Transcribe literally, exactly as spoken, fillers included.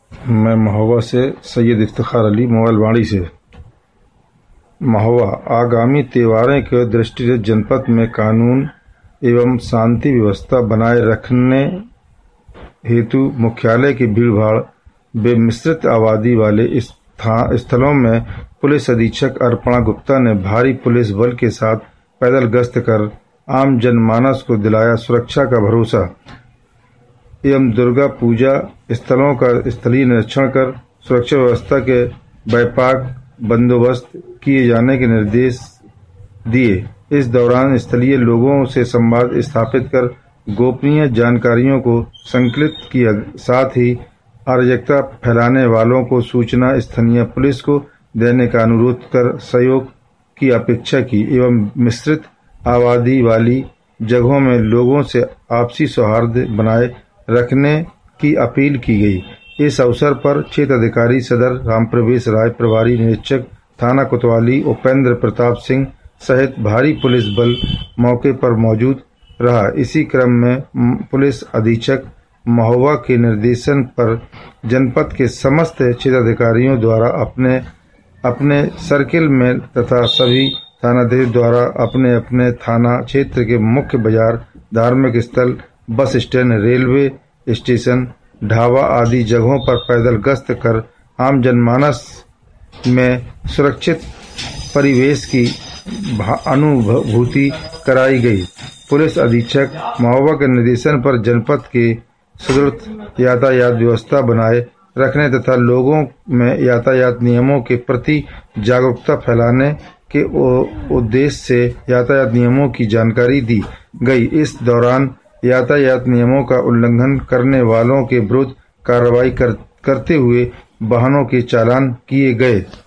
मैं महोबा से सैयद इफ्तिखार अली मोबाइल वाणी से। महोबा आगामी त्योहारों के दृष्टिगत जनपद में कानून एवं शांति व्यवस्था बनाए रखने हेतु मुख्यालय की भीड़भाड़ व मिश्रित आबादी वाले स्थलों में पुलिस अधीक्षक अर्पणा गुप्ता ने भारी पुलिस बल के साथ पैदल गश्त कर आम जनमानस को दिलाया सुरक्षा का भरोसा एवं दुर्गा पूजा स्थलों का स्थलीय निरीक्षण कर सुरक्षा व्यवस्था के व्यापक बंदोबस्त किए जाने के निर्देश दिए। इस दौरान स्थलीय लोगों से संवाद स्थापित कर गोपनीय जानकारियों को संकलित किया, साथ ही अराजकता फैलाने वालों को सूचना स्थानीय पुलिस को देने का अनुरोध कर सहयोग की अपेक्षा की एवं मिश्रित आबादी वाली जगहों में लोगों से आपसी सौहार्द बनाए रखने की अपील की गई। इस अवसर पर क्षेत्र अधिकारी सदर रामप्रवेश राय, प्रभारी निरीक्षक थाना कोतवाली उपेंद्र प्रताप सिंह सहित भारी पुलिस बल मौके पर मौजूद रहा। इसी क्रम में पुलिस अधीक्षक महोबा के निर्देशन पर जनपद के समस्त क्षेत्र अधिकारियों द्वारा अपने अपने सर्किल में तथा सभी थानाधीश द्वारा अपने अपने थाना क्षेत्र के मुख्य बाजार, धार्मिक स्थल, bus stand, railway station, dhaba आदि जगहों पर पैदल गश्त कर आम जनमानस में सुरक्षित परिवेश की अनुभूति कराई गई। पुलिस अधीक्षक महोबा के निर्देशन पर जनपद के सुदृढ़ यातायात व्यवस्था बनाए रखने तथा लोगों में यातायात नियमों के प्रति जागरूकता फैलाने के उद्देश्य से यातायात नियमों की जानकारी दी गई। इस दौरान यातायात नियमों का उल्लंघन करने वालों के विरुद्ध कार्रवाई कर, करते हुए वाहनों के चालान किए गए।